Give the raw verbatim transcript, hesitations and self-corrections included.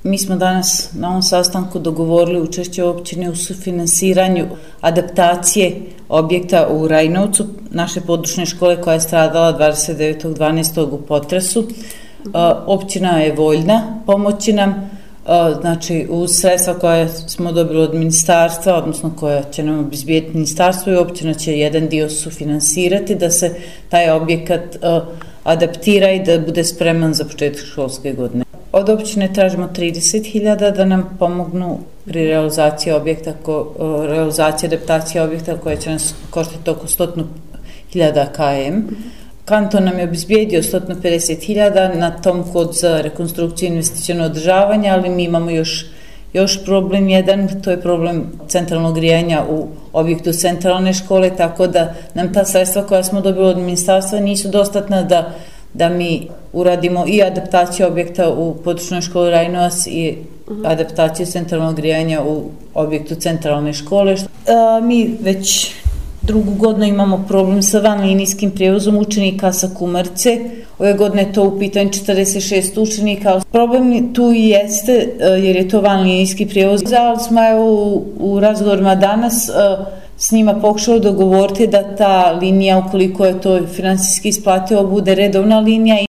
Mi smo danas na ovom sastanku dogovorili učešće općine u sufinansiranju adaptacije objekta u Rajnovcu, naše područne škole koja je stradala dvadeset devetog dvanaestog u potresu. Općina je voljna pomoći nam, znači uz sredstva koja smo dobili od ministarstva, odnosno koja će nam obezbijeti ministarstvo, i općina će jedan dio sufinansirati da se taj objekat adaptira i da bude spreman za početak školske godine. Od općine tražimo trideset hiljada da nam pomognu pri realizaciji objekta, realizaciji adaptacije objekta koja će nas koštati oko sto hiljada km. Kanton nam je obezbijedio sto pedeset hiljada na tom kod za rekonstrukciju i investiciono održavanje, ali mi imamo još, još problem jedan, to je problem centralnog grijanja u objektu centralne škole, tako da nam ta sredstva koja smo dobili od ministarstva nisu dostatna da, da mi uradimo i adaptaciju objekta u područnoj školi Rajnovac i adaptaciju centralnog grijanja u objektu centralne škole. A, mi već drugu godinu imamo problem sa vanlinijskim prijevozom učenika sa Kumarce. Ove godine je to u pitanju četrdeset šest učenika. Problem tu i jeste jer je to vanlinijski prijevoz. Ali smo u, u razgovorima danas s njima pokušali dogovoriti da ta linija, ukoliko je to finansijski isplativo, bude redovna linija.